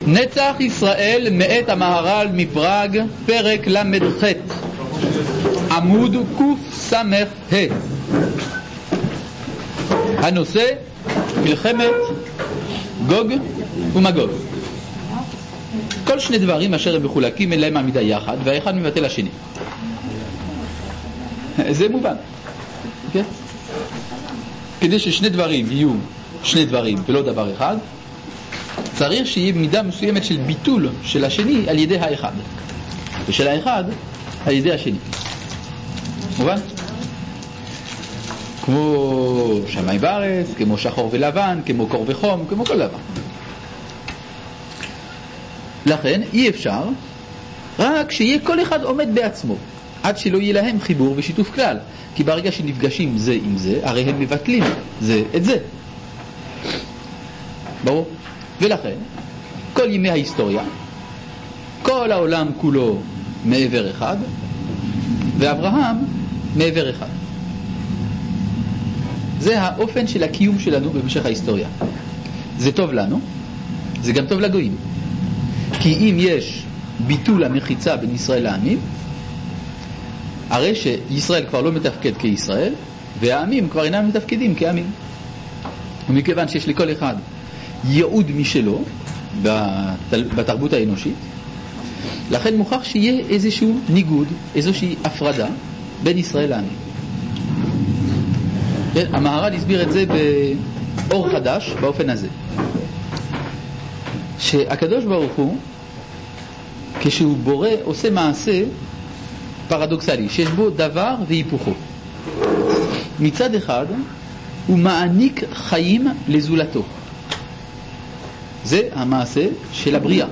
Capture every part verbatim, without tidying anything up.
נצח ישראל מאת המהר"ל מפראג, פרק למ"ח, עמוד קס"ה. הנושא מלחמת גוג ומגוג. כל שני דברים אשר הם מחולקים אליהם מעמידה יחד, והאחד מבטל השני. זה מובן. Okay? כדי ששני דברים יהיו שני דברים ולא דבר אחד, צריך שיהיה מידה מסוימת של ביטול של השני על ידי האחד, ושל האחד על ידי השני. מובן? כמו שמיים וארץ, כמו שחור ולבן, כמו קור וחום, כמו כל דבר. לכן אי אפשר רק שיהיה כל אחד עומד בעצמו, עד שלא יהיה להם חיבור ושיתוף כלל. כי ברגע שנפגשים זה עם זה, הרי הם מבטלים זה את זה. ברור? ולכן, כל ימי ההיסטוריה, כל העולם כולו מעבר אחד, ואברהם מעבר אחד. זה האופן של הקיום שלנו במשך ההיסטוריה. זה טוב לנו, זה גם טוב לגויים. כי אם יש ביטול המחיצה בין ישראל לעמים, הרי שישראל כבר לא מתפקד כישראל, והעמים כבר אינם מתפקדים כעמים. ומכיוון שיש לכל אחד ייעוד משלו בתרבות האנושית, לכן מוכרח שיהיה איזשהו ניגוד, איזושהי הפרדה בין ישראל לעמים. המהר"ל הסביר את זה באור חדש באופן הזה, שהקדוש ברוך הוא כשהוא בורא עושה מעשה פרדוקסלי שיש בו דבר והיפוכו. מצד אחד הוא מעניק חיים לזולתו, זה המעשה של הבריאה.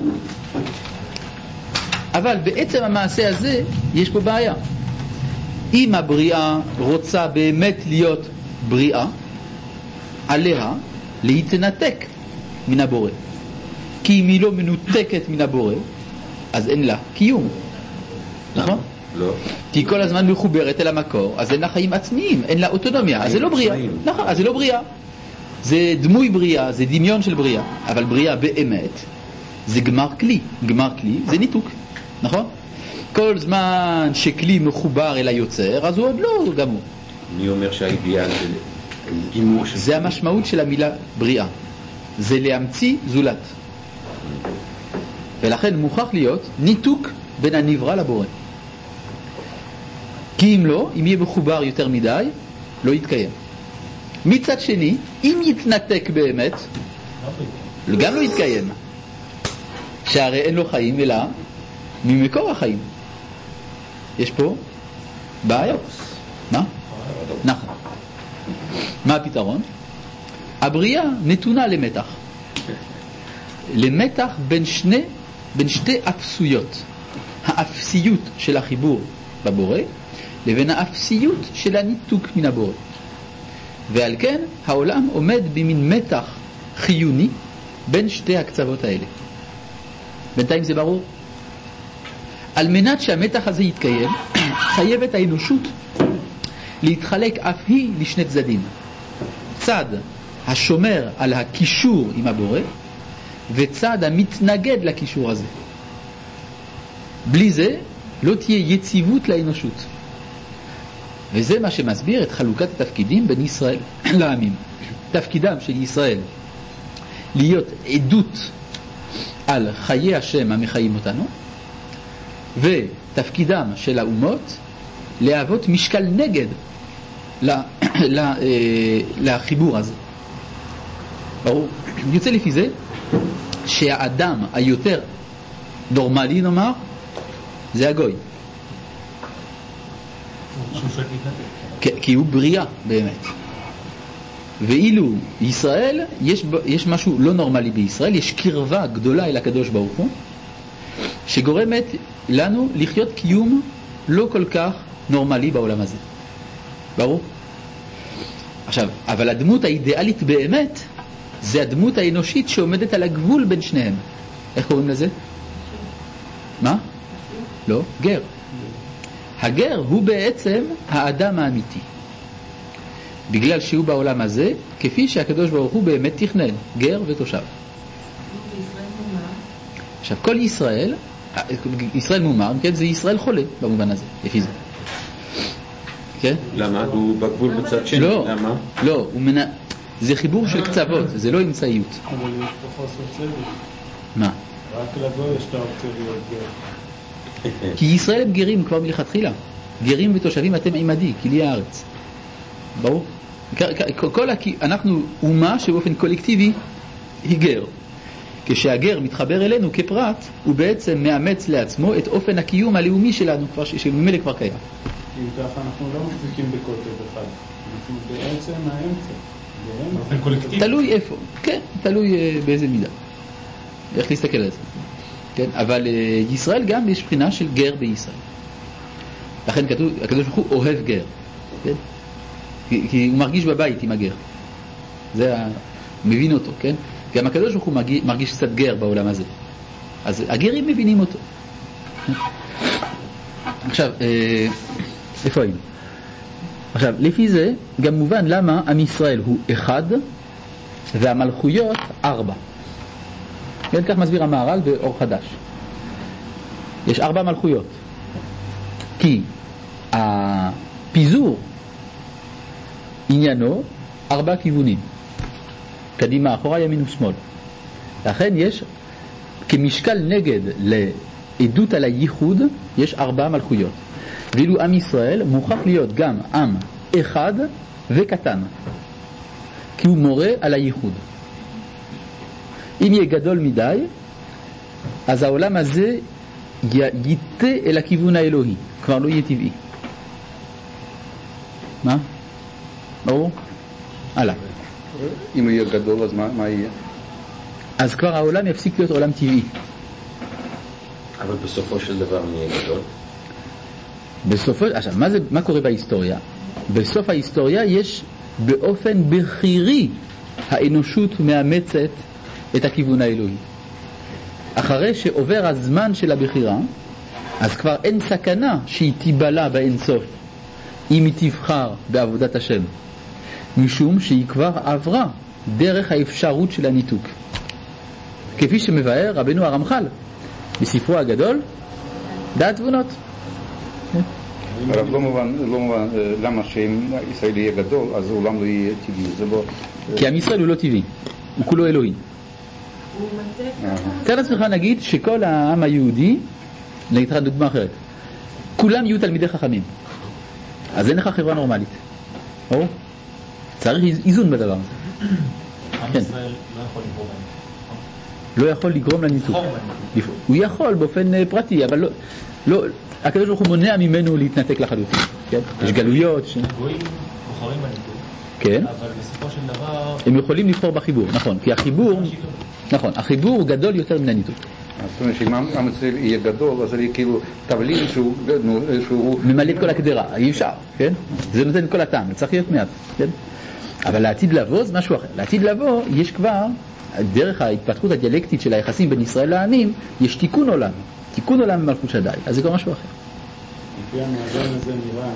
אבל בעצם המעשה הזה יש פה בעיה. אם הבריאה רוצה באמת להיות בריאה, עליה להתנתק מן הבורא. כי אם היא לא מנותקת מן הבורא, אז אין לה קיום. נכון? לא. כי כל הזמן מחוברת אל המקור, אז אין לה חיים עצמיים, אין לה אוטונומיה, אז זה לא בריאה. נכון, אז זה לא בריאה. זה דמוי בריאה, זה דמיון של בריאה. אבל בריאה באמת זה גמר כלי. גמר כלי זה ניתוק. נכון? כל זמן שכלי מחובר אל היוצר, אז הוא עוד לא גמור. אני אומר שהאידיאל זה גימור של... זה המשמעות של המילה בריאה. זה להמציא זולת. ולכן מוכרח להיות ניתוק בין הנברא לבורא. כי אם לא, אם יהיה מחובר יותר מדי, לא יתקיים. מצד שני, אם יתנתק באמת, גם לא יתקיים. שהרי אין לו חיים אלא ממקור החיים. יש פה בעיות. מה? נכון. מה הפתרון? הבריאה נתונה למתח. למתח בין שני, בין שתי אפסויות. האפסיות של החיבור בבורא, לבין האפסיות של הניתוק מן הבורא. ועל כן העולם עומד במין מתח חיוני בין שתי הקצוות האלה. בינתיים זה ברור. על מנת שהמתח הזה יתקיים, חייבת האנושות להתחלק אף היא לשני צדדים. צד השומר על הקישור עם הבורא, וצד המתנגד לקישור הזה. בלי זה לא תהיה יציבות לאנושות. וזה מה שמסביר את חלוקת התפקידים בין ישראל לעמים. תפקידם של ישראל להיות עדות על חיי השם המחיים אותנו, ותפקידם של האומות להוות משקל נגד לחיבור הזה. ברור? יוצא לפי זה שהאדם היותר נורמלי, נאמר, זה הגוי. כי הוא בריאה באמת. ואילו ישראל, יש, יש משהו לא נורמלי בישראל, יש קרבה גדולה אל הקדוש ברוך הוא, שגורמת לנו לחיות קיום לא כל כך נורמלי בעולם הזה. ברור? עכשיו, אבל הדמות האידיאלית באמת, זה הדמות האנושית שעומדת על הגבול בין שניהם. איך קוראים לזה? מה? לא, גר. הגר הוא בעצם האדם האמיתי. בגלל שהוא בעולם הזה, כפי שהקדוש ברוך הוא באמת תכנן, גר ותושב. עכשיו, כל ישראל, ישראל מומר, כן, זה ישראל חולה במובן הזה, לפי זה. כן? למה? הוא בגבול בצד שני, לא, למה? לא, הוא מנ... זה חיבור של קצוות, זה לא אמצעיות. אבל יש פרופסור צדק. מה? רק לבוא יש את האופציה להיות גר. כי ישראל הם גרים כבר מלכתחילה. גרים ותושבים אתם עמדי, כי לי הארץ. ברור? כל הכ... אנחנו אומה שבאופן קולקטיבי היא גר. כשהגר מתחבר אלינו כפרט, הוא בעצם מאמץ לעצמו את אופן הקיום הלאומי שלנו, כבר, שממילא כבר קיים. אם ככה אנחנו לא מחזיקים בקוטב אחד. אנחנו בעצם האמצע. באופן קולקטיבי. תלוי איפה, כן, תלוי uh, באיזה מידה. איך להסתכל על זה. כן? אבל uh, ישראל גם יש בחינה של גר בישראל. לכן כתוב, הקדוש ברוך הוא אוהב גר. כן? כי, כי הוא מרגיש בבית עם הגר. זה ה... מבין אותו, כן? גם הקדוש ברוך הוא מרגיש, מרגיש קצת גר בעולם הזה. אז הגרים מבינים אותו. עכשיו, אה, איפה היינו? עכשיו, לפי זה גם מובן למה עם ישראל הוא אחד והמלכויות ארבע. כן, כך מסביר המהר"ל באור חדש. יש ארבע מלכויות. כי הפיזור עניינו ארבע כיוונים. קדימה, אחורה, ימין ושמאל. לכן יש, כמשקל נגד לעדות על הייחוד, יש ארבע מלכויות. ואילו עם ישראל מוכרח להיות גם עם אחד וקטן. כי הוא מורה על הייחוד. אם יהיה גדול מדי, אז העולם הזה ייתה אל הכיוון האלוהי. כבר לא יהיה טבעי. מה? ברור? הלאה. אם הוא יהיה גדול, אז מה, מה יהיה? אז כבר העולם יפסיק להיות עולם טבעי. אבל בסופו של דבר נהיה גדול. בסופו, עכשיו, מה זה, מה קורה בהיסטוריה? בסוף ההיסטוריה יש באופן בחירי האנושות מאמצת את הכיוון האלוהי. אחרי שעובר הזמן של הבחירה, אז כבר אין סכנה שהיא תיבלה באינסוף אם היא תבחר בעבודת השם. משום שהיא כבר עברה דרך האפשרות של הניתוק. כפי שמבאר רבנו הרמח"ל בספרו הגדול, דעת תבונות. אבל לא מובן, לא מובן למה שאם ישראל יהיה גדול, אז העולם לא יהיה טבעי. זה לא... כי עם ישראל הוא לא טבעי, הוא כולו אלוהי. תאר לעצמך נגיד שכל העם היהודי, נגיד לך דוגמה אחרת, כולם יהיו תלמידי חכמים. אז אין לך חברה נורמלית. ברור? צריך איזון בדבר הזה. עם ישראל לא יכול לגרום לניתוק. לא יכול לגרום לניתוק. הוא יכול באופן פרטי, אבל לא, לא, הקדוש ברוך הוא מונע ממנו להתנתק לחלוטין. כן? יש גלויות. גויים בוחרים בניתוק. כן. אבל בסופו של דבר... הם יכולים לבחור בחיבור, נכון. כי החיבור, נכון, החיבור הוא גדול יותר מן הניתוק. זאת אומרת שאם עם ישראל יהיה גדול, אז זה כאילו תבלין שהוא... ממלא את כל הקדרה, אי אפשר, כן? זה נותן את כל הטעם, צריך להיות מעט, כן? אבל לעתיד לבוא זה משהו אחר. לעתיד לבוא יש כבר, דרך ההתפתחות הדיאלקטית של היחסים בין ישראל לעמים, יש תיקון עולם, תיקון עולם במלכות שדי, אז זה כבר משהו אחר. לפי המאזן הזה נראה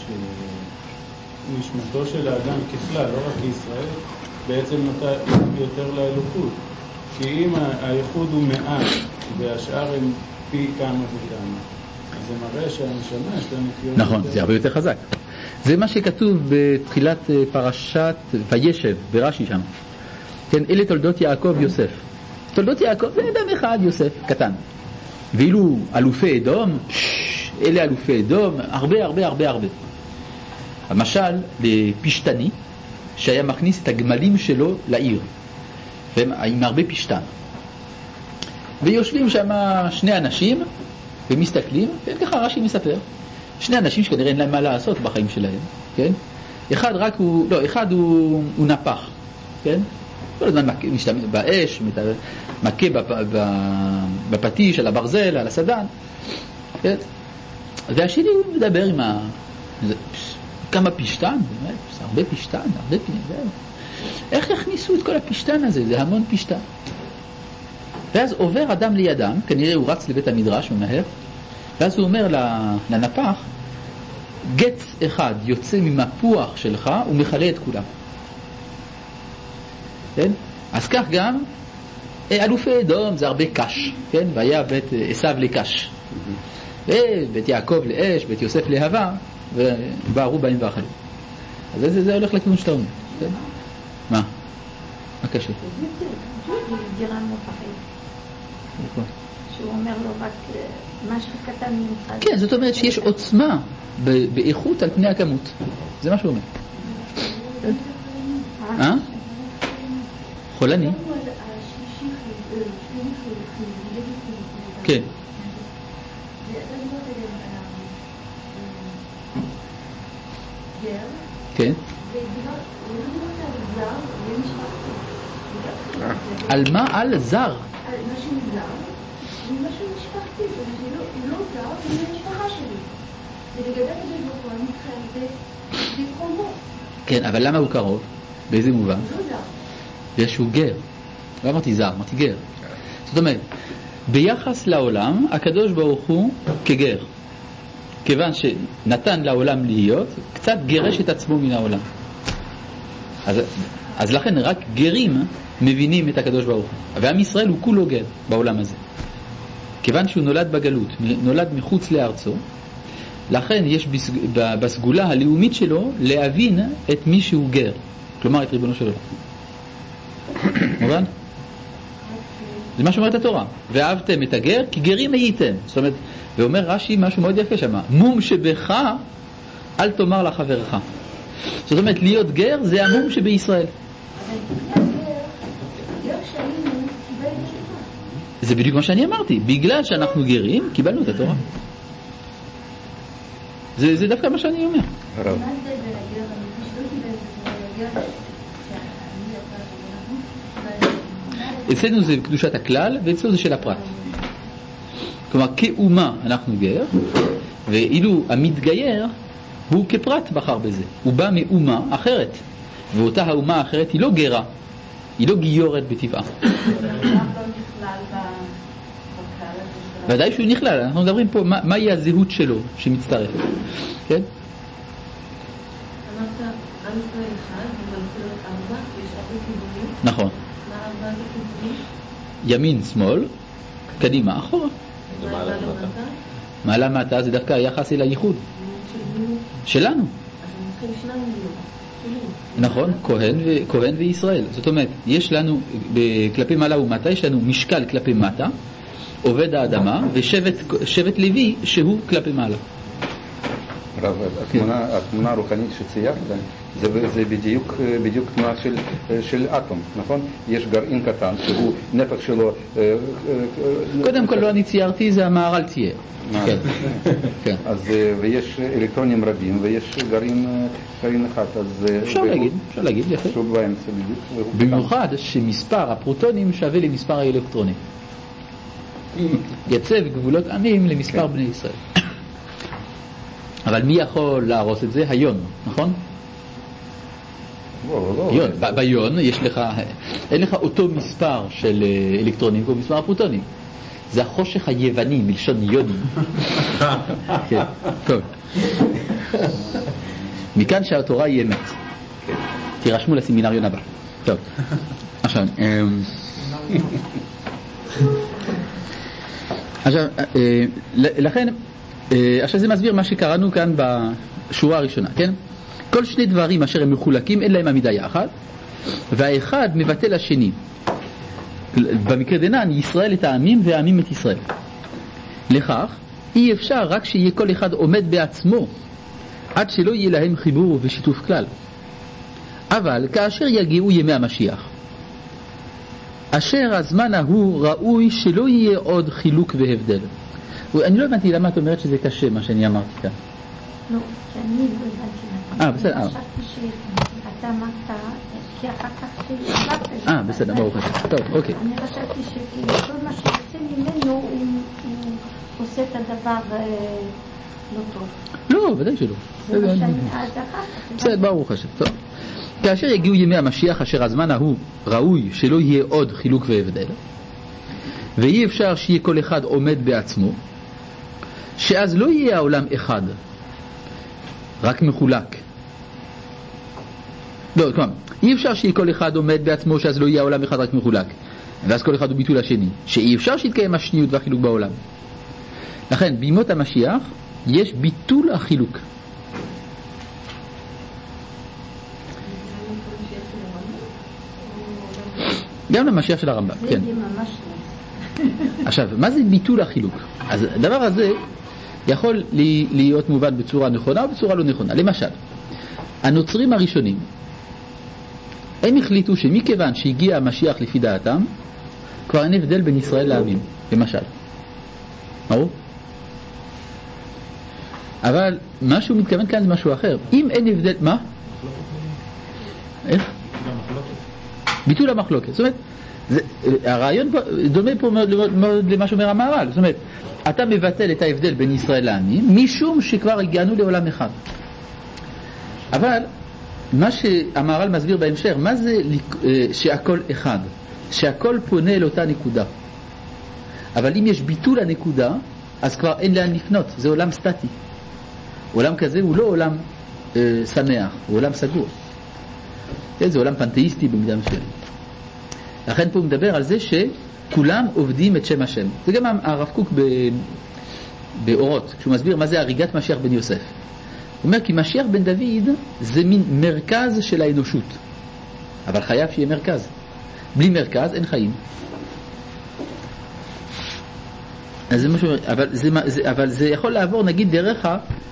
שנשמתו של האדם ככלל, לא רק לישראל, בעצם נוטה יותר לאלוקות. כי אם הייחוד הוא מעט והשאר הם פי כמה וכמה, אז זה מראה שהנשמה יש לנו קיום. נכון, זה הרבה יותר חזק. זה מה שכתוב בתחילת פרשת וישב, ברש"י שם. כן, אלה תולדות יעקב יוסף. תולדות יעקב זה אדם אחד יוסף, קטן. ואילו אלופי אדום, אלה אלופי אדום, הרבה הרבה הרבה הרבה. המשל לפשטני, שהיה מכניס את הגמלים שלו לעיר. עם הרבה פשטן. ויושבים שם שני אנשים ומסתכלים, וככה רש"י מספר. שני אנשים שכנראה אין להם מה לעשות בחיים שלהם, כן? אחד רק הוא, לא, אחד הוא, הוא נפח, כן? כל הזמן משתמש באש, מכה בפטיש, על הברזל, על הסדן, כן? והשני הוא מדבר עם ה... כמה פשטן, באמת, הרבה פשטן, הרבה פשטן. איך יכניסו את כל הפשטן הזה? זה המון פשטן. ואז עובר אדם לידם, כנראה הוא רץ לבית המדרש ומהר, ואז הוא אומר לנפח, גץ אחד יוצא ממפוח שלך ומחלה את כולם. כן? אז כך גם אלופי אדום זה הרבה קש, כן? והיה בית עשיו לקש. ובית יעקב לאש, בית יוסף להבה, ובערו בהם ואכלו. אז זה, זה הולך לכיוון שאתה אומר, כן? מה? מה קשה? שהוא אומר לו רק משהו קטן ממך. כן, זאת אומרת שיש עוצמה באיכות על פני הכמות. זה מה שהוא אומר. אה? חולני? כן. כן. על מה? על זר. על משהו זר. משהו משפחתי, זה לא זר, זה משפחה שלי. זה לגדל את זה בכל מקרה, זה קרובות. כן, אבל למה הוא קרוב? באיזה מובן? לא זר. בגלל שהוא גר. לא אמרתי זר, אמרתי גר. זאת אומרת, ביחס לעולם, הקדוש ברוך הוא כגר. כיוון שנתן לעולם להיות, קצת גרש את עצמו מן העולם. אז, אז לכן רק גרים מבינים את הקדוש ברוך הוא. ועם ישראל הוא כולו גר בעולם הזה. כיוון שהוא נולד בגלות, נולד מחוץ לארצו, לכן יש בסגולה הלאומית שלו להבין את מי שהוא גר. כלומר את ריבונו של עולם. מובן? זה מה שאומרת התורה. ואהבתם את הגר כי גרים הייתם. זאת אומרת, ואומר רש"י משהו מאוד יפה שם. מום שבך אל תאמר לחברך. זאת אומרת, להיות גר זה המום שבישראל. זה בדיוק מה שאני אמרתי. בגלל שאנחנו גרים, קיבלנו את התורה. זה, זה דווקא מה שאני אומר. הרב. אצלנו זה קדושת הכלל, ואצלנו זה של הפרט. כלומר, כאומה אנחנו גר, ואילו המתגייר הוא כפרט בחר בזה. הוא בא מאומה אחרת, ואותה האומה האחרת היא לא גרה, היא לא גיורת בטבעה. ודאי שהוא נכלל, אנחנו מדברים פה מה, מהי הזהות שלו שמצטרפת. כן? אמרת, עם ישראל אחד, ומלכות ארבע, יש ארבע כיוונים. נכון. מה ארבע הכיוונים? ימין, שמאל, קדימה, אחורה. מעלה למטה? מעלה מטה זה דווקא היחס אל הייחוד. שלנו. אז הם צריכים שניים להיות. נכון, כהן, ו- כהן וישראל. זאת אומרת, יש לנו, כלפי מעלה ומטה, יש לנו משקל כלפי מטה, עובד האדמה, ושבט שבט לוי שהוא כלפי מעלה. רב, התמונה, התמונה הרוחנית שציירת, זה, זה בדיוק, בדיוק תמונה של, של אטום, נכון? יש גרעין קטן שהוא נפח שלו... קודם כל לא אני ציירתי, זה המהר"ל צייר. כן. כן. אז, ויש אלקטרונים רבים, ויש גרעין, גרעין אחד, אז... אפשר להגיד, אפשר להגיד, יפה. שהוא באמצע בדיוק. במיוחד שמספר הפרוטונים שווה למספר האלקטרונים. יצא גבולות עמים למספר בני ישראל. אבל מי יכול להרוס את זה? היון, נכון? יון. ביון יש לך, אין לך אותו מספר של אלקטרונים כמו מספר הפרוטונים. זה החושך היווני מלשון יונים. כן, טוב. מכאן שהתורה היא אמת. תירשמו לסמינריון הבא. טוב. עכשיו, עכשיו, לכן, עכשיו זה מסביר מה שקראנו כאן בשורה הראשונה, כן? כל שני דברים אשר הם מחולקים, אין להם עמידה יחד, והאחד מבטל השני. במקרה דנן, ישראל את העמים והעמים את ישראל. לכך, אי אפשר רק שיהיה כל אחד עומד בעצמו, עד שלא יהיה להם חיבור ושיתוף כלל. אבל כאשר יגיעו ימי המשיח, אשר הזמן ההוא ראוי שלא יהיה עוד חילוק והבדל. אני לא הבנתי למה את אומרת שזה קשה, מה שאני אמרתי כאן. לא, שאני לא הבנתי. אה, בסדר. חשבתי שאתה אמרת, כי אחר כך שהבנת. אה, בסדר, ברוך השם. טוב, אוקיי. אני חשבתי שכל מה שיוצא ממנו, הוא עושה את הדבר לא טוב. לא, ודאי שלא. זה מה שאני אז אחר כך. בסדר, ברוך השם. טוב. כאשר יגיעו ימי המשיח, אשר הזמן ההוא ראוי שלא יהיה עוד חילוק והבדל, ואי אפשר שיהיה כל אחד עומד בעצמו, שאז לא יהיה העולם אחד, רק מחולק. לא, כלומר, אי אפשר שיהיה כל אחד עומד בעצמו, שאז לא יהיה העולם אחד רק מחולק. ואז כל אחד הוא ביטול השני, שאי אפשר שיתקיים השניות והחילוק בעולם. לכן בימות המשיח יש ביטול החילוק. גם למשיח של הרמב"ם, כן. עכשיו, מה זה ביטול החילוק? אז הדבר הזה יכול להיות מובן בצורה נכונה או בצורה לא נכונה. למשל, הנוצרים הראשונים, הם החליטו שמכיוון שהגיע המשיח לפי דעתם, כבר אין הבדל בין ישראל לעמים, למשל. ברור? אבל מה שהוא מתכוון כאן זה משהו אחר. אם אין הבדל... מה? איך? ביטול המחלוקת. זאת אומרת, זה, הרעיון פה, דומה פה מאוד, מאוד למה שאומר המהר"ל. זאת אומרת, אתה מבטל את ההבדל בין ישראל לעמים, משום שכבר הגענו לעולם אחד. אבל מה שהמהר"ל מסביר בהמשך, מה זה שהכל אחד? שהכל פונה אל אותה נקודה. אבל אם יש ביטול הנקודה, אז כבר אין לאן לפנות. זה עולם סטטי. עולם כזה הוא לא עולם אה, שמח, הוא עולם סגור. זה עולם פנתאיסטי במידה מסוימת. לכן פה הוא מדבר על זה שכולם עובדים את שם השם. זה גם הרב קוק ב... באורות, כשהוא מסביר מה זה הריגת משיח בן יוסף. הוא אומר כי משיח בן דוד זה מין מרכז של האנושות. אבל חייב שיהיה מרכז. בלי מרכז אין חיים. אז זה משהו, אבל זה, זה, אבל זה יכול לעבור נגיד דרך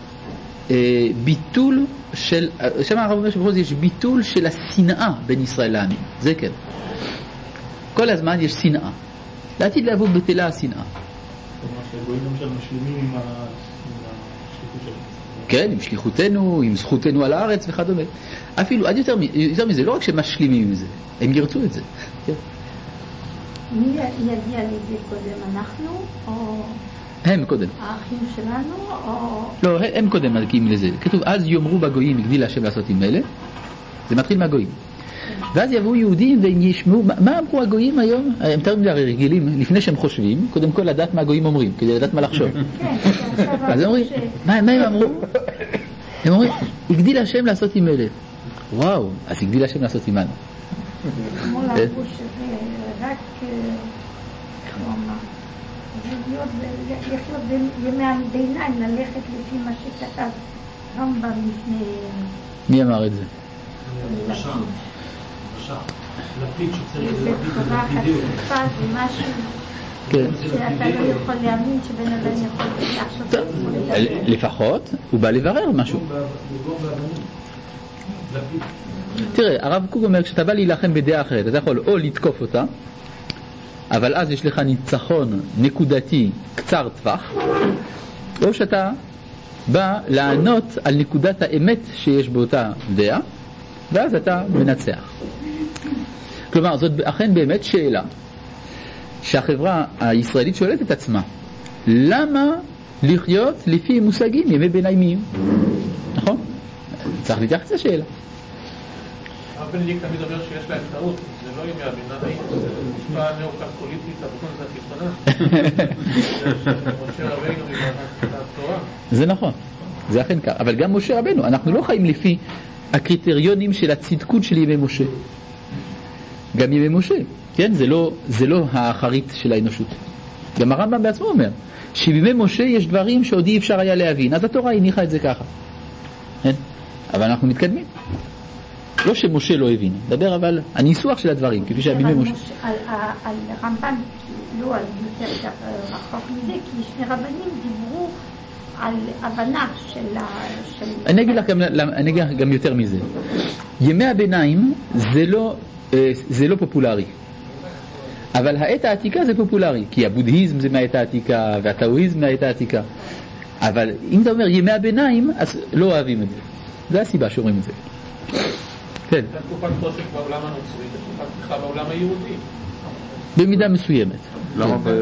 הביטול של, שם הרב אומר שבכל זאת יש ביטול של השנאה בין ישראל לעמים. זה כן. כל הזמן יש שנאה. לעתיד לעבור בטלה השנאה. זאת אומרת שהגויים למשל משלימים עם השליחות שלנו. כן, עם שליחותנו, עם זכותנו על הארץ וכדומה. אפילו, עד יותר, יותר מזה, לא רק שמשלימים עם זה, הם ירצו את זה. כן. מי יגיע לידי קודם, אנחנו או... הם קודם. האחים שלנו או... לא, הם קודם מגיעים לזה. כתוב, אז יאמרו בגויים, הגדיל השם לעשות עם אלה. זה מתחיל מהגויים. ואז יבואו יהודים והם ישמעו, מה, מה אמרו הגויים היום? הם תמיד הרי רגילים, לפני שהם חושבים, קודם כל לדעת מה הגויים אומרים, כדי לדעת מה לחשוב. כן, אז הם אומרים, מה, מה הם אמרו? הם אומרים, הגדיל השם לעשות עם אלה. וואו, אז הגדיל השם לעשות עמנו. כמו אמרו שזה רק, כמו אמר, לחיות בימי הביניים, ללכת לפי מה שכתב רמב"ם לפני... מי אמר את זה? לפיד. לפיד שצריך בצורה חשיפה זה משהו שאתה לא יכול להאמין שבן אדם יכול לחשוב. לפחות הוא בא לברר משהו. תראה, הרב קוק אומר כשאתה בא להילחם בדעה אחרת אתה יכול או לתקוף אותה, אבל אז יש לך ניצחון נקודתי קצר טווח, או שאתה בא לענות על נקודת האמת שיש באותה דעה, ואז אתה מנצח. כלומר, זאת אכן באמת שאלה שהחברה הישראלית שואלת את עצמה. למה לחיות לפי מושגים ימי ביניימיים? נכון? צריך להתייחס לשאלה. הרב בנדיק תמיד אומר שיש להם טעות, זה לא ימי הביניים, זה משפעה נאו-קלקוליטית, אבל זה החיצונה. משה רבינו מבחינת התורה. זה נכון, זה אכן כך. אבל גם משה רבינו, אנחנו לא חיים לפי הקריטריונים של הצדקות של ימי משה. גם ימי משה, כן? זה לא, זה לא האחרית של האנושות. גם הרמב"ם בעצמו אומר, שבימי משה יש דברים שעוד אי אפשר היה להבין, אז התורה הניחה את זה ככה. כן? אבל אנחנו מתקדמים. לא שמשה לא הבין, דבר אבל הניסוח של הדברים, כפי שהבימי משה. על, על רמב"ם, לא על יותר רחוק מזה, כי שני רבנים דיברו על הבנה של ה... אני אגיד לך גם, אני אגיד לך גם יותר מזה. ימי הביניים זה לא, זה לא פופולרי. אבל העת העתיקה זה פופולרי, כי הבודהיזם זה מהעת העתיקה, והטאואיזם מהעת העתיקה. אבל אם אתה אומר ימי הביניים, אז לא אוהבים את זה. זה הסיבה שאומרים את זה. כן. זה תקופת חושך בעולם הנוצרי, זה תקופת פתיחה בעולם היהודי. במידה מסוימת. למה ב...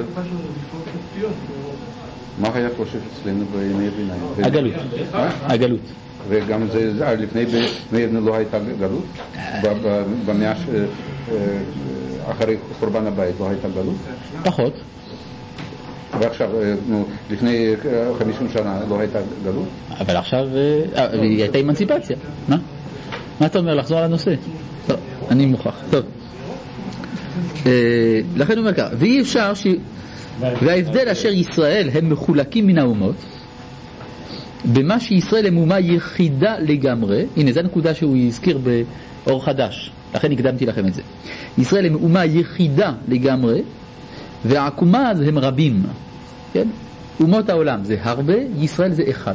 מה היה חושך אצלנו בימי הביניים? הגלות. הגלות. וגם זה, לפני בימי הביניים לא הייתה גלות? במאה אחרי חורבן הבית לא הייתה גלות? פחות. ועכשיו, לפני חמישים שנה לא הייתה גלות? אבל עכשיו היא הייתה אמנציפציה. מה? מה אתה אומר? לחזור על הנושא? טוב, אני מוכרח. טוב. לכן הוא אומר כך, ואי אפשר ש... וההבדל אשר ישראל הם מחולקים מן האומות, במה שישראל הם אומה יחידה לגמרי, הנה זו הנקודה שהוא הזכיר באור חדש, לכן הקדמתי לכם את זה. ישראל הם אומה יחידה לגמרי, והעקומה הם רבים, כן? אומות העולם זה הרבה, ישראל זה אחד.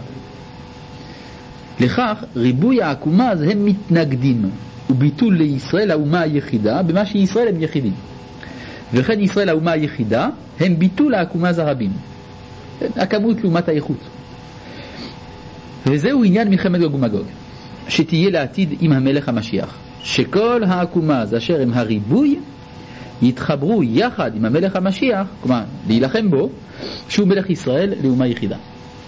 לכך ריבוי העקומה הם מתנגדים, וביטול לישראל האומה היחידה, במה שישראל הם יחידים. וכן ישראל האומה היחידה הם ביטול העקומה הרבים, הכמות לעומת האיכות. וזהו עניין מלחמת גוג ומגוג, שתהיה לעתיד עם המלך המשיח, שכל העקומה אשר הם הריבוי יתחברו יחד עם המלך המשיח, כלומר להילחם בו, שהוא מלך ישראל לאומה יחידה.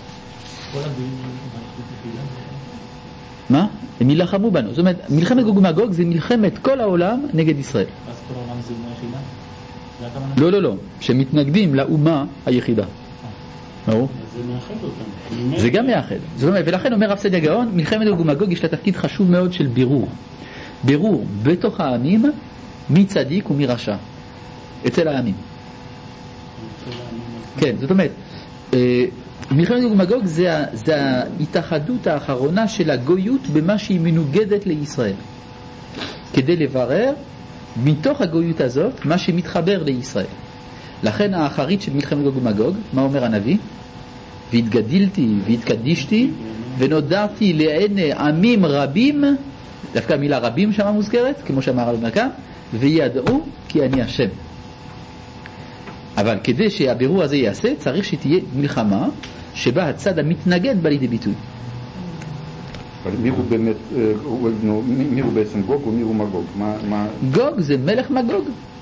מה? הם ילחמו בנו. זאת אומרת, מלחמת גוג ומגוג זה מלחמת כל העולם נגד ישראל. אז כל העולם זה אומה יחידה? לא, לא, לא. שמתנגדים לאומה היחידה. ברור? זה מאחד אותם. זה גם מאחד. זאת אומרת, ולכן אומר רב סעדיה גאון, מלחמת גוג ומגוג יש לה תפקיד חשוב מאוד של בירור. בירור בתוך העמים מי צדיק ומי רשע. אצל העמים. כן, זאת אומרת, מלחמת גוג ומגוג זה, זה ההתאחדות האחרונה של הגויות במה שהיא מנוגדת לישראל. כדי לברר מתוך הגויות הזאת מה שמתחבר לישראל. לכן האחרית של מלחמת גוג ומגוג, מה אומר הנביא? והתגדלתי והתקדישתי ונודעתי לעיני עמים רבים, דווקא המילה רבים שמה מוזכרת, כמו שאמר על מרקם, וידעו כי אני השם. אבל כדי שהבירור הזה יעשה, צריך שתהיה מלחמה שבה הצד המתנגד בא לידי ביטוי. מי הוא באמת, מי הוא בעצם גוג ומי הוא מגוג? גוג זה מלך מגוג.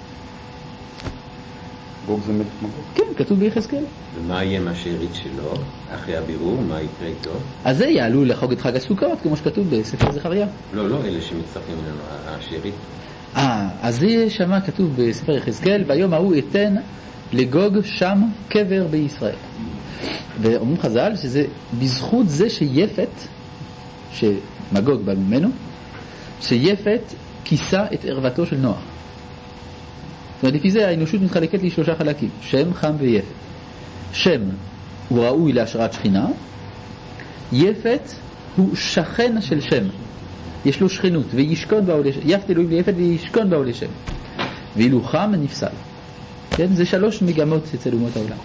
גוג זה מלך מגוג? כן, כתוב ביחזקאל. ומה יהיה מה שארית שלו? אחרי הבירור, מה יקרה איתו? אז זה יעלו לחוג את חג הסוכות, כמו שכתוב בספר זכריה. לא, לא, אלה שמצטרפים אלינו, השארית. אה, אז זה שמה כתוב בספר יחזקאל, והיום ההוא אתן לגוג שם קבר בישראל. ואומרים חז"ל שזה בזכות זה שיפת, שמגוג בא ממנו, שיפת כיסה את ערוותו של נוח. זאת אומרת, לפי זה האנושות מתחלקת לשלושה חלקים, שם, חם ויפת. שם הוא ראוי להשראת שכינה, יפת הוא שכן של שם, יש לו שכנות וישכון בעולה שם, יפת אלוהים ליפת וישכון בעולה שם, ואילו חם נפסל. כן? זה שלוש מגמות אצל אומות העולם.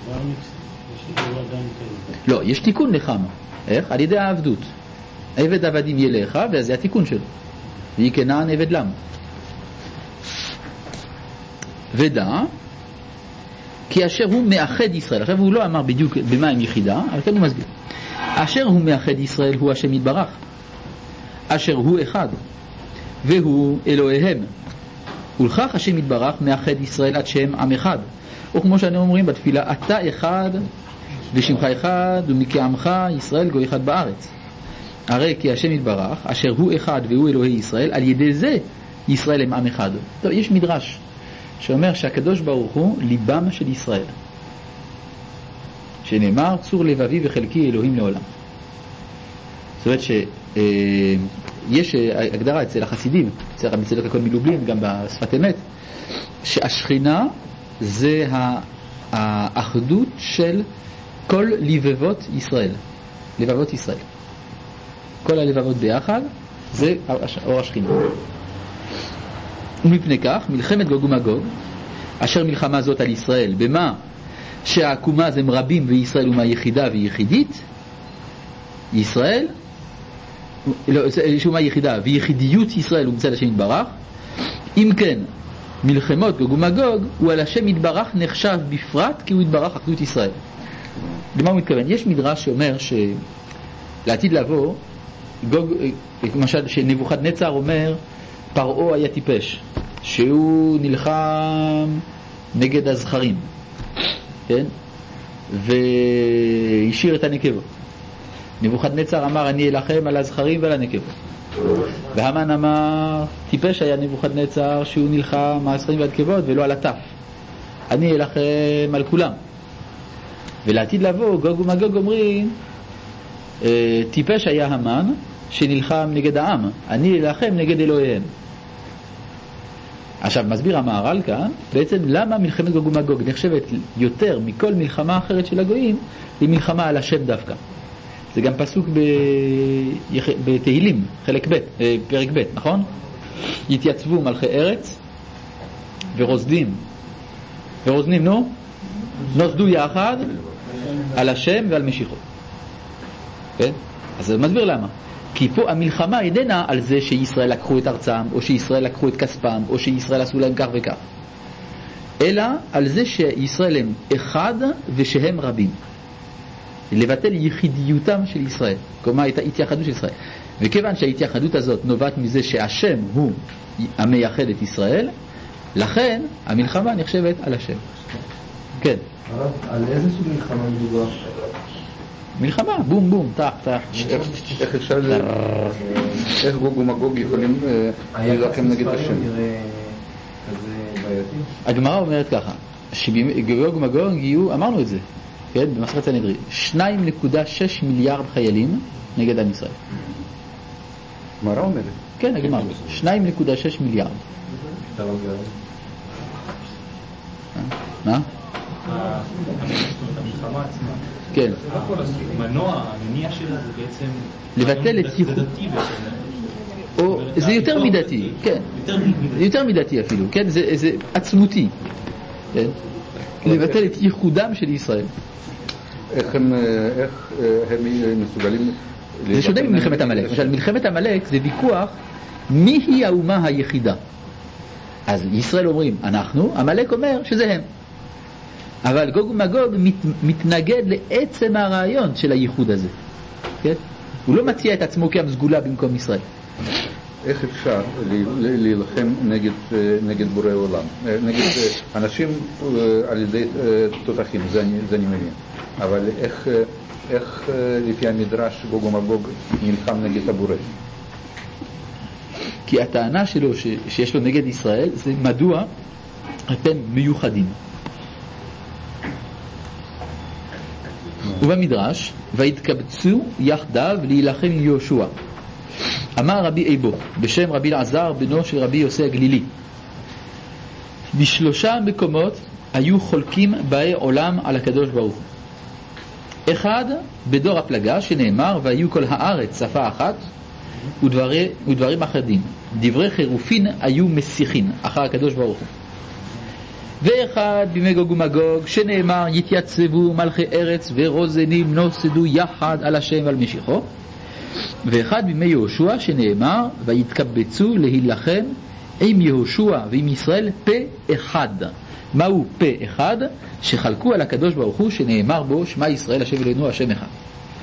לא, יש תיקון לחם. איך? על ידי העבדות. עבד עבדים יהיה לך, וזה התיקון שלו. והיא כנען עבד לם. ודע, כי אשר הוא מאחד ישראל, עכשיו הוא לא אמר בדיוק במה הם יחידה, אבל כן הוא מסביר. אשר הוא מאחד ישראל הוא השם יתברך. אשר הוא אחד, והוא אלוהיהם. ולכך השם יתברך מאחד ישראל עד שם עם אחד. או כמו שאנו אומרים בתפילה, אתה אחד ושמך אחד ומכעמך ישראל גוי אחד בארץ. הרי כי השם יתברך, אשר הוא אחד והוא אלוהי ישראל, על ידי זה ישראל הם עם אחד. טוב, יש מדרש שאומר שהקדוש ברוך הוא ליבם של ישראל, שנאמר צור לבבי וחלקי אלוהים לעולם. זאת אומרת שיש הגדרה אצל החסידים, אצל רבי צדוק הכהן מלובלין, גם בשפת אמת, שהשכינה זה האחדות של כל לבבות ישראל, לבבות ישראל, כל הלבבות ביחד זה אור השכינה. ומפני כך מלחמת גוג ומגוג, אשר מלחמה זאת על ישראל במה שהעקומה הם רבים וישראל אומה יחידה ויחידית, ישראל שאומה יחידה ויחידיות ישראל הוא מצד השם יתברך. אם כן מלחמות גוג ומגוג הוא על השם יתברך נחשב בפרט כי הוא יתברך אחדות ישראל. למה הוא מתכוון? יש מדרש שאומר שלעתיד לבוא גוג, למשל שנבוכדנצר אומר פרעה היה טיפש, שהוא נלחם נגד הזכרים, כן? והשאיר את הנקבות. נבוכדנצר אמר אני אלחם על הזכרים ועל הנקבות. והמן אמר טיפש היה נבוכדנצר שהוא נלחם על הזכרים והנקבות ולא על הטף, אני אלחם על כולם. ולעתיד לבוא גוג ומגוג אומרים טיפש היה המן שנלחם נגד העם, אני אלחם נגד אלוהיהם. עכשיו מסביר המהר"ל כאן בעצם למה מלחמת גוג ומגוג נחשבת יותר מכל מלחמה אחרת של הגויים היא מלחמה על השם דווקא. זה גם פסוק ב... בתהילים, חלק ב', פרק ב', נכון? יתייצבו מלכי ארץ ורוזדים ורוזנים, נו, נוסדו יחד על השם ועל משיחו. כן? אז זה מסביר למה. כי פה המלחמה איננה על זה שישראל לקחו את ארצם, או שישראל לקחו את כספם, או שישראל עשו להם כך וכך. אלא על זה שישראל הם אחד ושהם רבים. לבטל יחידיותם של ישראל. כלומר, את ההתייחדות של ישראל. וכיוון שההתייחדות הזאת נובעת מזה שהשם הוא המייחד את ישראל, לכן המלחמה נחשבת על השם. כן. על איזה סוג מלחמה מדובר? מלחמה, בום בום, תח תח. איך אפשר, איך גוג ומגוג יכולים להילחם נגד השם? הגמרא אומרת ככה, שגוג ומגוג יהיו, אמרנו את זה, כן, במסכת סנהדרין, שתיים נקודה שש מיליארד חיילים נגד עם ישראל. גמרא אומרת? כן, הגמרא, שתיים נקודה שש מיליארד. מה? המלחמה עצמה. כן. המנוע, המניע שלה זה בעצם... לבטל את ייחוד. זה יותר מידתי, כן. יותר מידתי אפילו, כן? זה עצמותי. כן? לבטל את ייחודם של ישראל. איך הם מסוגלים... זה שונה ממלחמת עמלק. למשל, מלחמת עמלק זה ויכוח מי היא האומה היחידה. אז ישראל אומרים אנחנו, עמלק אומר שזה הם. אבל גוג ומגוג מת, מתנגד לעצם הרעיון של הייחוד הזה. כן? הוא לא מציע את עצמו כמסגולה במקום ישראל. איך אפשר להילחם נגד, נגד בורא עולם? נגד אנשים על ידי תותחים, זה אני, זה אני מבין. אבל איך, איך לפי המדרש גוג ומגוג נלחם נגד הבורא? כי הטענה שלו ש, שיש לו נגד ישראל זה מדוע אתם מיוחדים. ובמדרש, והתקבצו יחדיו להילחם עם יהושע. אמר רבי איבו, בשם רבי אלעזר, בנו של רבי יוסי הגלילי. בשלושה מקומות היו חולקים באי עולם על הקדוש ברוך הוא. אחד, בדור הפלגה, שנאמר, והיו כל הארץ שפה אחת, ודברי, ודברים אחדים. דברי חירופין היו מסיחין, אחר הקדוש ברוך הוא. ואחד בימי גוג ומגוג, שנאמר יתייצבו מלכי ארץ ורוזנים נוסדו יחד על השם ועל משיחו. ואחד בימי יהושע, שנאמר ויתקבצו להילחם עם יהושע ועם ישראל פה אחד. מהו פה אחד? שחלקו על הקדוש ברוך הוא, שנאמר בו שמע ישראל השם אלוהינו השם אחד.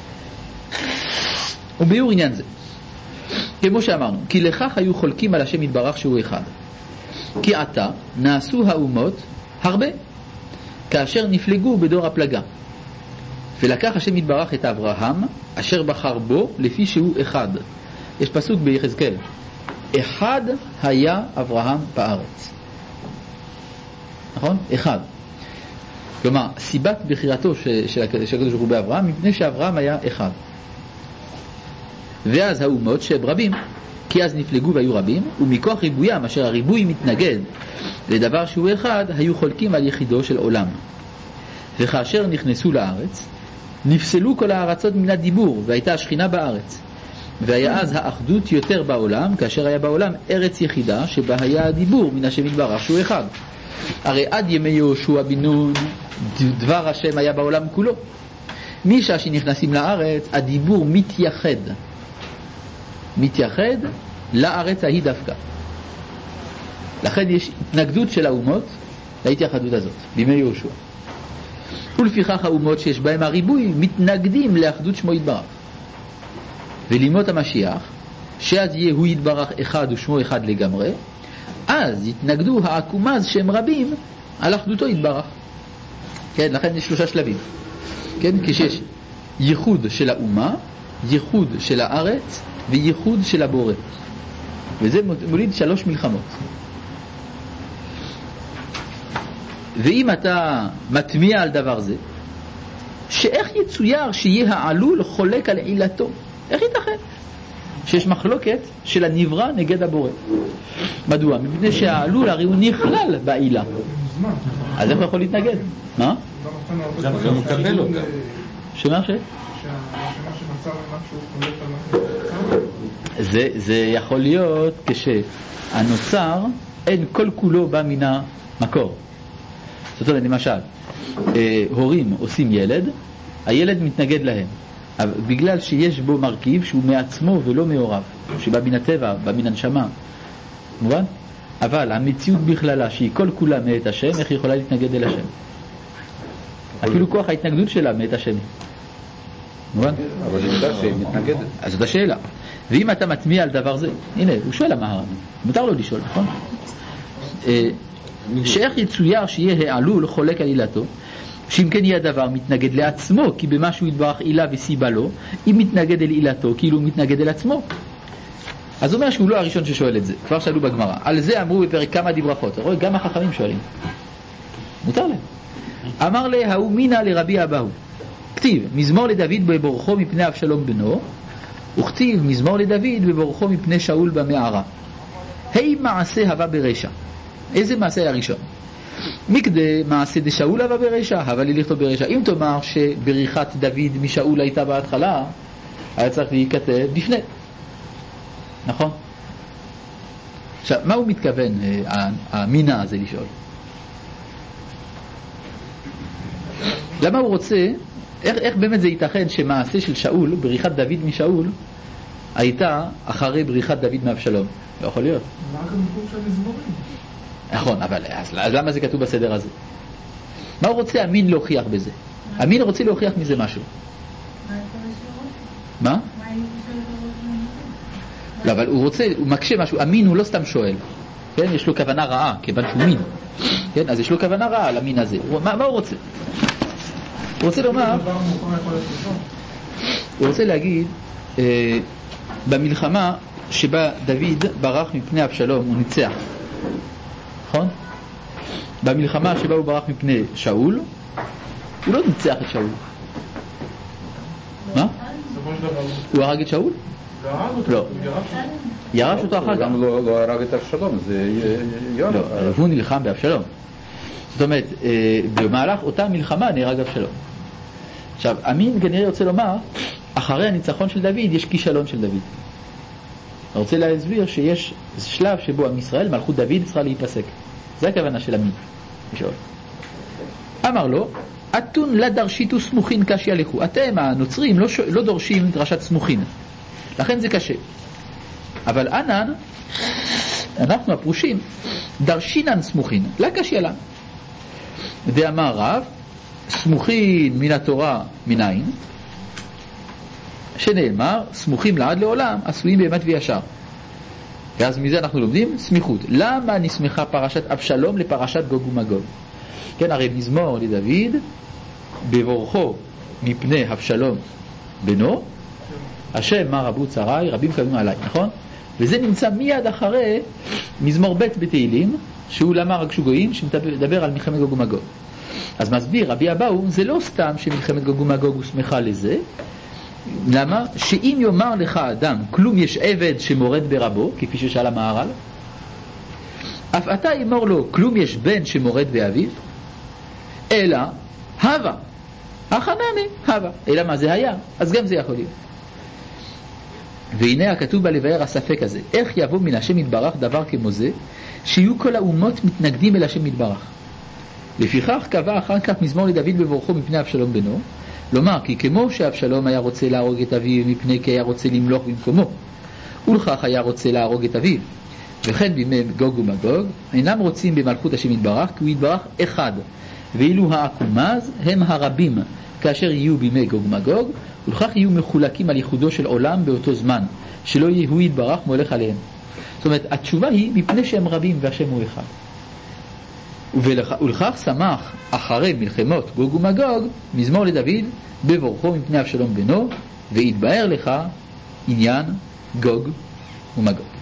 וביאור עניין זה, כמו שאמרנו, כי לכך היו חולקים על השם יתברך שהוא אחד. כי עתה נעשו האומות הרבה כאשר נפלגו בדור הפלגה, ולקח השם יתברך את אברהם אשר בחר בו לפי שהוא אחד. יש פסוק ביחזקאל, אחד היה אברהם בארץ, נכון? אחד. כלומר סיבת בחירתו של הקדוש ברוך הוא באברהם מפני שאברהם היה אחד. ואז האומות שהם רבים, כי אז נפלגו והיו רבים, ומכוח ריבוים אשר הריבוי מתנגד לדבר שהוא אחד, היו חולקים על יחידו של עולם. וכאשר נכנסו לארץ נפסלו כל הארצות מן הדיבור, והייתה השכינה בארץ, והיה אז האחדות יותר בעולם, כאשר היה בעולם ארץ יחידה שבה היה הדיבור מן השם יתברך שהוא אחד. הרי עד ימי יהושע בן נון דבר השם היה בעולם כולו. משעה שנכנסים לארץ הדיבור מתייחד מתייחד לארץ ההיא דווקא. לכן יש התנגדות של האומות להתייחדות הזאת בימי יהושע. ולפיכך האומות שיש בהם הריבוי מתנגדים לאחדות שמו יתברך. ולימות המשיח שאז יהיה הוא יתברך אחד ושמו אחד לגמרי, אז יתנגדו העקומז שהם רבים על אחדותו יתברך. כן, לכן יש שלושה שלבים. כן, כשיש ייחוד של האומה, ייחוד של הארץ וייחוד של הבורא, וזה מוליד שלוש מלחמות. ואם אתה מטמיע על דבר זה, שאיך יצויר שיהיה העלול חולק על עילתו? איך ייתכן? שיש מחלוקת של הנברא נגד הבורא. מדוע? מפני שהעלול הרי הוא נכלל בעילה. אז איך הוא יכול להתנגד? מה? זה מקבל אותה. שמה ש? זה, זה יכול להיות כשהנוצר אין כל כולו בא מן המקור. זאת אומרת, למשל, הורים עושים ילד, הילד מתנגד להם, בגלל שיש בו מרכיב שהוא מעצמו ולא מעורב, שבא מן הטבע, בא מן הנשמה. מובן? אבל המציאות בכללה שהיא כל כולה מאת השם, איך היא יכולה להתנגד אל השם? אפילו כוח ההתנגדות שלה מאת השם. מובן? אבל היא יודעת שהיא מתנגדת. אז זאת השאלה. ואם אתה מטמיע על דבר זה, הנה, הוא שואל המהר"ן, מותר לו לשאול, נכון? שאיך יצויר שיהיה העלול חולק על עילתו, שאם כן יהיה הדבר מתנגד לעצמו, כי במה שהוא יתברך עילה וסיבה לו, אם מתנגד אל עילתו, כאילו הוא מתנגד אל עצמו. אז הוא אומר שהוא לא הראשון ששואל את זה, כבר שאלו בגמרא. על זה אמרו בפרק כמה דברכות, אתה רואה? גם החכמים שואלים. מותר להם. אמר לה, ההוא מינה לרבי אבאו. כתיב, מזמור לדוד בבורכו מפני אבשלום בנו, וכתיב, מזמור לדוד בבורכו מפני שאול במערה. היי מעשה הווה ברשע. איזה מעשה היה הראשון? מקדה מעשה דשאול הווה ברשע, הווה לי לכתוב ברשע. אם תאמר שבריחת דוד משאול הייתה בהתחלה, היה צריך להיכתב לפני. נכון? עכשיו, מה הוא מתכוון, המינה הזה לשאול? למה הוא רוצה, איך, איך באמת זה ייתכן שמעשה של שאול, בריחת דוד משאול, הייתה אחרי בריחת דוד מאבשלום? לא יכול להיות. מה גם מקום של מזמורים? נכון, אבל אז, אז למה זה כתוב בסדר הזה? מה הוא רוצה אמין להוכיח בזה? אמין רוצה להוכיח מזה משהו. מה? לא, אבל הוא רוצה, הוא מקשה משהו. אמין הוא לא סתם שואל, כן? יש לו כוונה רעה, כיוון שהוא מין, כן? אז יש לו כוונה רעה על המין הזה. מה, מה הוא רוצה? הוא רוצה לומר, הוא רוצה להגיד, אה, במלחמה שבה דוד ברח מפני אבשלום, הוא ניצח. נכון? במלחמה שבה הוא ברח מפני שאול, הוא לא ניצח את שאול. מה? הוא הרג את שאול? לא. ירש אותו אחר כך. גם לא הרג את אבשלום, זה יואב. לא, הוא נלחם באבשלום. זאת אומרת, במהלך אותה מלחמה נהרג אבשלום. עכשיו, אמין כנראה רוצה לומר, אחרי הניצחון של דוד יש כישלון של דוד. אני רוצה להסביר שיש שלב שבו עם ישראל, מלכות דוד צריכה להיפסק. זה הכוונה של אמין. לשאול. אמר לו, אתון לה דרשיתו סמוכין קשיא לכו. אתם הנוצרים לא, ש... לא דורשים דרשת סמוכין. לכן זה קשה. אבל אנן, אנחנו הפרושים, דרשינן סמוכין. לה קשיא לה. ואמר רב, סמוכין מן התורה מנין, שנאמר, סמוכים לעד לעולם, עשויים באמת וישר. ואז מזה אנחנו לומדים סמיכות. למה נסמכה פרשת אבשלום לפרשת גוג ומגוג? כן, הרי מזמור לדוד, בבורכו מפני אבשלום בנו, השם מה רבו צרי, רבים קמים עליי, נכון? וזה נמצא מיד אחרי מזמור ב' בתהילים, שהוא למה רגשו גויים, שמדבר על מלחמת גוג ומגוג. אז מסביר רבי אבאו, זה לא סתם שמלחמת גוג ומגוג הוא שמחה לזה, למה? שאם יאמר לך אדם, כלום יש עבד שמורד ברבו, כפי ששאל המהר"ל, אף אתה יאמר לו, כלום יש בן שמורד באביו, אלא הווה, החנני הווה, אלא מה זה היה? אז גם זה יכול להיות. והנה הכתוב בלבאר הספק הזה, איך יבוא מן השם יתברך דבר כמו זה, שיהיו כל האומות מתנגדים אל השם יתברך. לפיכך קבע אחר כך מזמור לדוד בבורכו מפני אבשלום בנו, לומר כי כמו שאבשלום היה רוצה להרוג את אביו מפני כי היה רוצה למלוך במקומו, ולכך היה רוצה להרוג את אביו, וכן בימי גוג ומגוג אינם רוצים במלכות השם יתברך, כי הוא יתברך אחד, ואילו העקומז הם הרבים כאשר יהיו בימי גוג ומגוג, ולכך יהיו מחולקים על ייחודו של עולם באותו זמן, שלא יהיה הוא יתברך מולך עליהם. זאת אומרת, התשובה היא מפני שהם רבים והשם הוא אחד. ולכך שמח אחרי מלחמות גוג ומגוג מזמור לדוד בבורכו מפני אבשלום בנו, והתבאר לך עניין גוג ומגוג.